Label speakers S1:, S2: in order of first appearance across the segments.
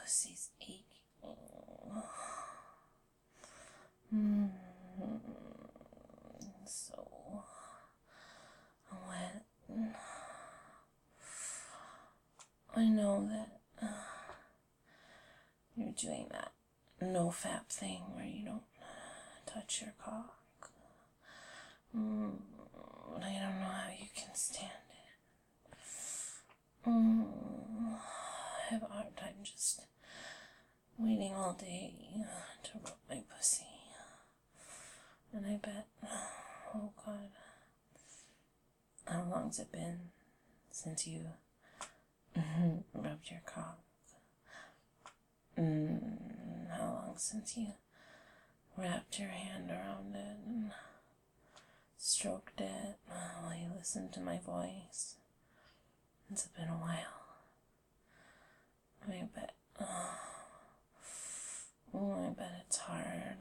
S1: pussy's aching. So wet. I know that you're doing that no fap thing where you don't touch your cock. I don't know how you can stand it. I have a hard time just waiting all day to rub my pussy. And I bet, oh God, how long's it been since you rubbed your cock? How long since you wrapped your hand around it and stroked it while you listened to my voice? It's been a while. I bet it's hard.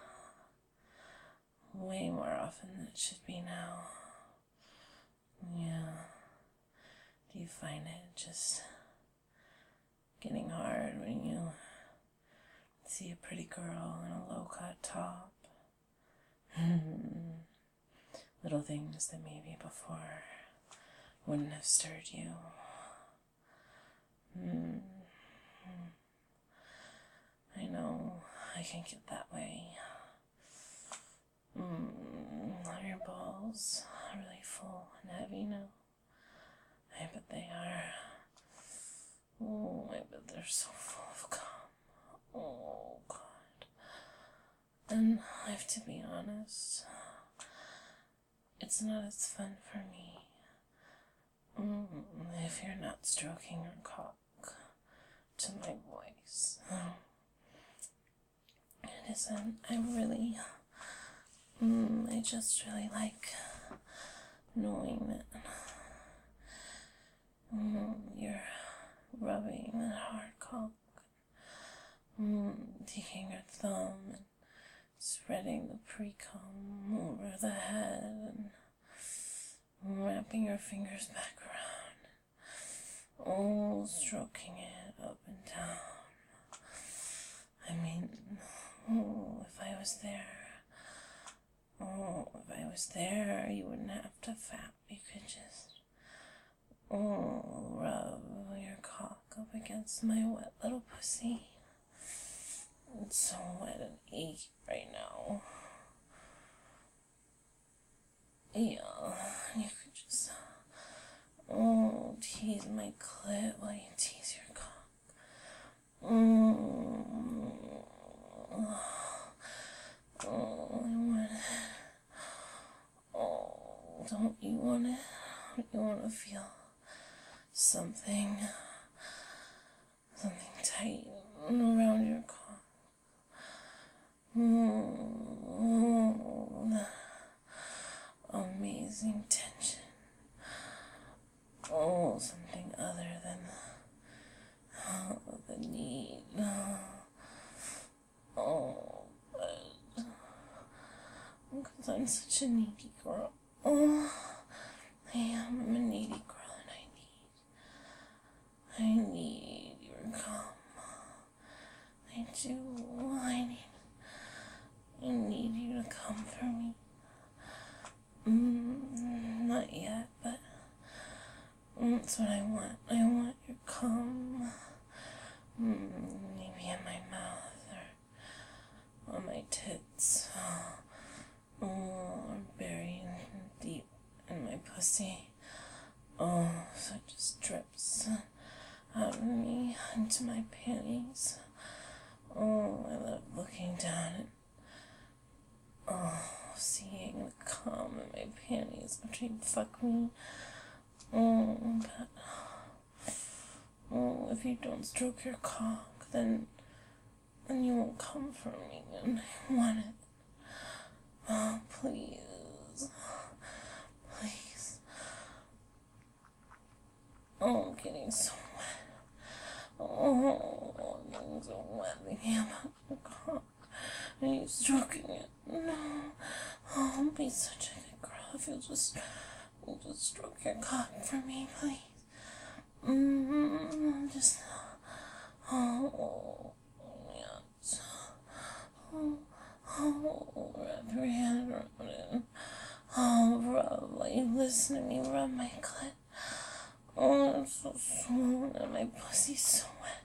S1: Way more often than it should be now. Yeah. Do you find it just getting hard when you see a pretty girl in a low-cut top? Little things that maybe before wouldn't have stirred you. I know I can get that way. Are your balls really full and heavy now? I bet they are. Oh, I bet they're so full of cum. Oh, God. And I have to be honest, it's not as fun for me if you're not stroking your cock to my voice. It isn't. I just really like knowing that you're rubbing that hard cock, taking your thumb and spreading the pre-cum over the head and wrapping your fingers back around, stroking it up and down. I mean, if I was there, you wouldn't have to fap. You could just, rub your cock up against my wet little pussy. It's so wet and achy right now. Yeah, you could just, tease my clit while you tease your cock. I want it. Don't you want it? Don't you want to feel something tight around your cock? The amazing tension. Something other than the need. Because I'm such a needy girl. I am. I'm a needy girl, and I need your cum. I do. I need you to come for me. Not yet, but that's what I want. I want your cum. Maybe in my mouth or on my tits. Or buried deep in my pussy. So it just drips out of me into my panties. I love looking down and seeing the cum in my panties after you fuck me. But if you don't stroke your cock, then you won't come for me, and I want it. Please. I'm getting so wet. I'm getting so wet thinking about your cock. Are you stroking it? No. Don't be such a good girl if you'll just stroke your cock for me, please. Just Oh, yes. Wrap your hand around it. Probably listen to me rub my clit. Oh, it's so swollen and my pussy's so wet.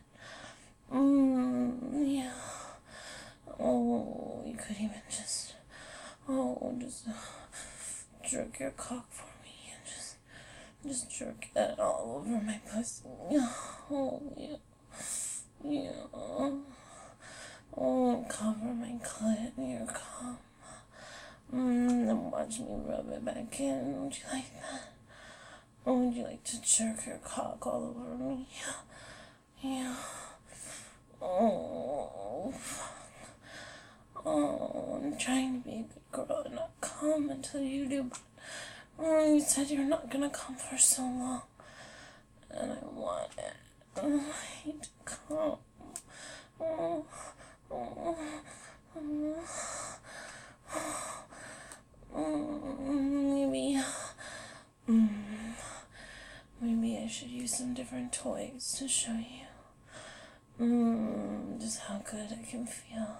S1: Yeah. Oh, you could even just jerk your cock for me and just jerk it all over my pussy. Oh, yeah. Yeah. Oh, cover my clit in your cum. And watch me rub it back in. Would you like that? Or would you like to jerk your cock all over me? Yeah. Oh, I'm trying to be a good girl and not come until you do, but you said you're not gonna come for so long, and I want it. I hate to come. Maybe I should use some different toys to show you. Just how good I can feel.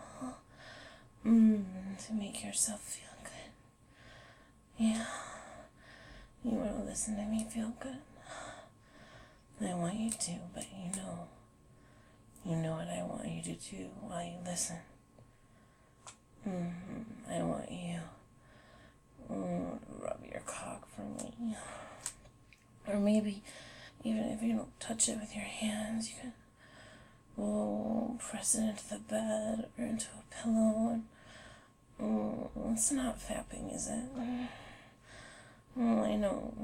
S1: To make yourself feel good. Yeah. You want to listen to me feel good? I want you to, but you know what I want you to do while you listen. I want you to rub your cock for me. Or maybe, even if you don't touch it with your hands, you can press it into the bed or into a pillow. And, it's not fapping, is it? I know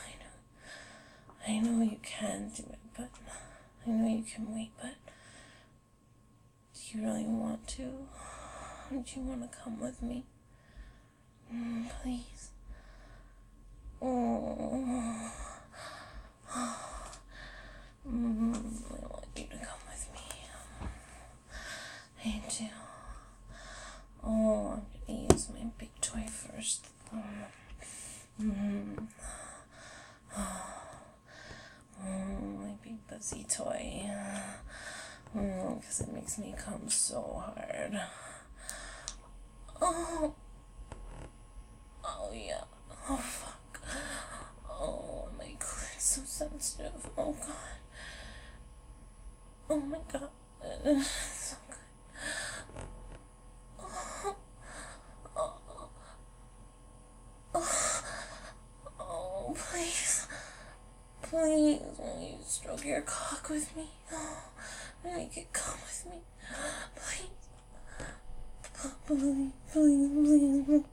S1: you can do it, but I know you can wait, but do you really want to? Do you want to come with me? Please. I want you to come with me. I do. I'm gonna use my big toy first. My big buzzy toy. Because it makes me come so hard. Oh yeah. Oh fuck. Oh, my clit is so sensitive. Oh god. Oh my god. So good. Oh, please. Please, will you stroke your cock with me? Make it come with me. Please. Please.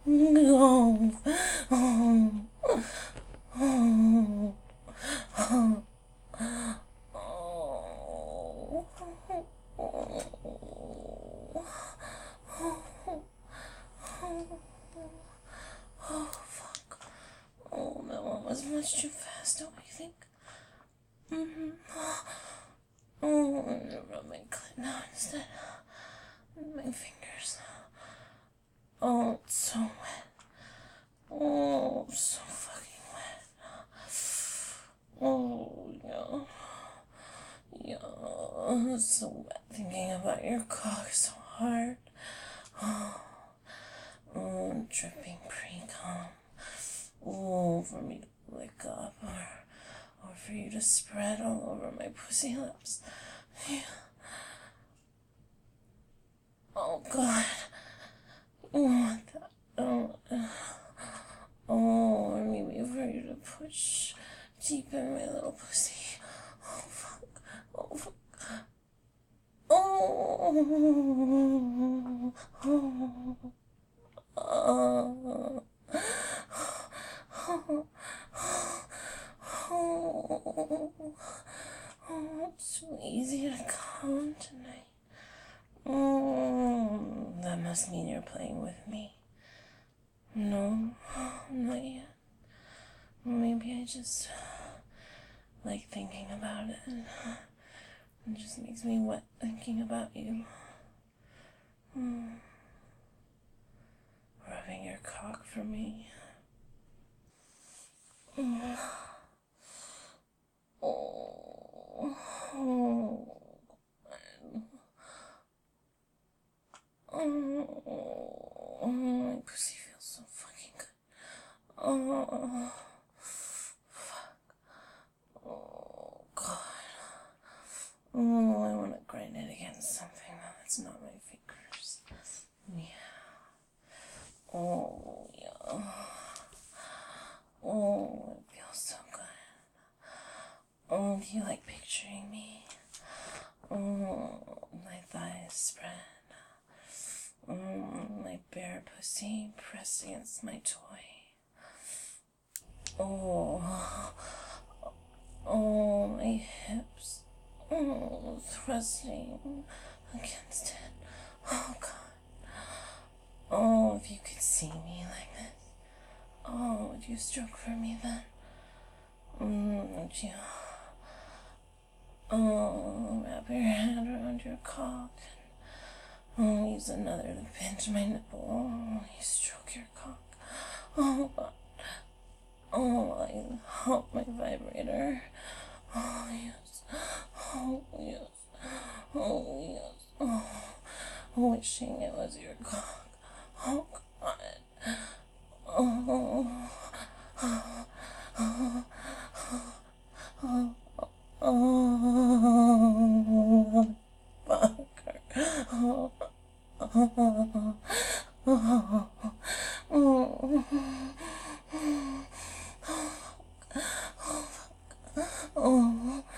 S1: Oh, fuck. Oh, that one was much too fast, don't you think? Oh, I'm gonna rub my clit now instead. My fingers. Oh, it's so wet. Oh, so fucking wet. Oh, yeah. Yeah, it's so wet thinking about your cock so hard. Oh, dripping pre-cum. Oh, for me to lick up or for you to spread all over my pussy lips. Yeah. Oh, God. You want that? Oh, or maybe for you to push deep in my little pussy. Oh, fuck. Oh, fuck. Oh. Oh. It's so easy to come tonight. That must mean you're playing with me. No, not yet. Maybe I just like thinking about it. It just makes me wet thinking about you. Rubbing your cock for me. Oh. pussy feels so fucking good. Oh, fuck. Oh, God. Oh, I want to grind it against something that's not my fingers. Yeah. Oh, yeah. Oh, it feels so good. Oh, do you like picturing me? Oh, my thighs spread. My bare pussy pressed against my toy. Oh, my hips. Oh, thrusting against it. Oh, God. Oh, if you could see me like this. Oh, would you stroke for me then? Would you? Oh, wrap your hand around your cock. Oh, use another to pinch my nipple. Oh, you stroke your cock. Oh, God. Oh, I hump my vibrator. Oh, yes. Oh, yes. Oh, yes. Oh, wishing it was your cock. Oh, God. Oh, oh, fucker. Oh, oh,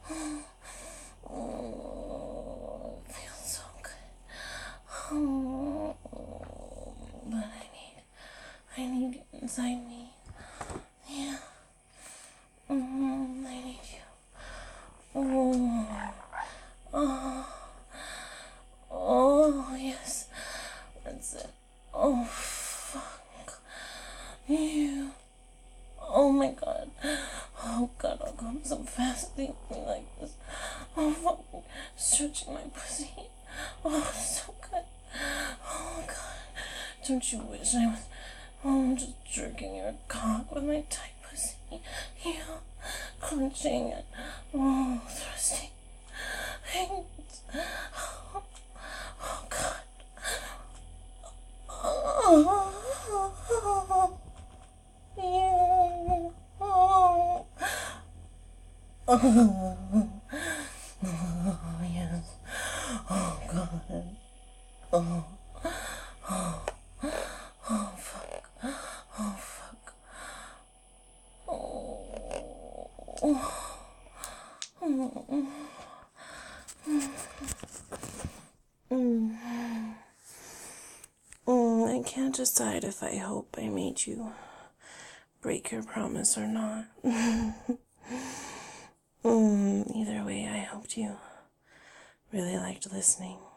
S1: oh, it feels so good. Oh, but I need you inside me. Yeah. I need you. Oh, yes. That's it. Oh, fuck. You. Oh my God. Oh God, I'll come so fast. Leave me like this. Oh, fuck. Stretching my pussy. Oh, so good. Oh God. Don't you wish I was just jerking your cock with my tight pussy? Yeah. Clenching it. Oh, thrusting. Oh God. Oh, yeah. Oh, yes. Oh God. Oh, fuck. Oh, fuck. I can't decide if I hope I made you break your promise or not. Either way, I hoped you really liked listening.